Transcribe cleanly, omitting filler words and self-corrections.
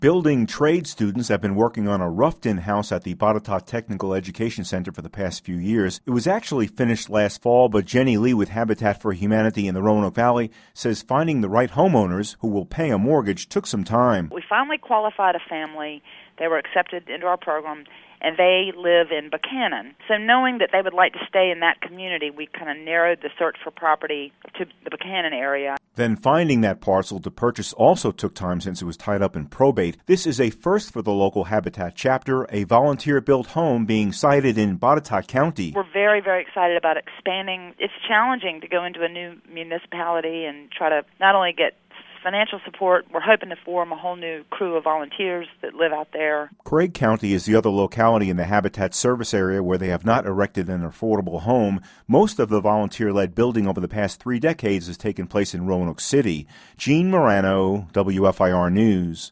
Building trade students have been working on a roughed-in house at the Botetourt Technical Education Center for the past few years. It was actually finished last fall, but Jenny Lee with Habitat for Humanity in the Roanoke Valley says finding the right homeowners who will pay a mortgage took some time. We finally qualified a family. They were accepted into our program, and they live in Buchanan. So knowing that they would like to stay in that community, we kind of narrowed the search for property to the Buchanan area. Then finding that parcel to purchase also took time since it was tied up in probate. This is a first for the local Habitat chapter, a volunteer-built home being sited in Botetourt County. We're very, very excited about expanding. It's challenging to go into a new municipality and try to not only get financial support. We're hoping to form a whole new crew of volunteers that live out there. Craig County is the other locality in the Habitat service area where they have not erected an affordable home. Most of the volunteer-led building over the past 3 decades has taken place in Roanoke City. Gene Morano, WFIR News.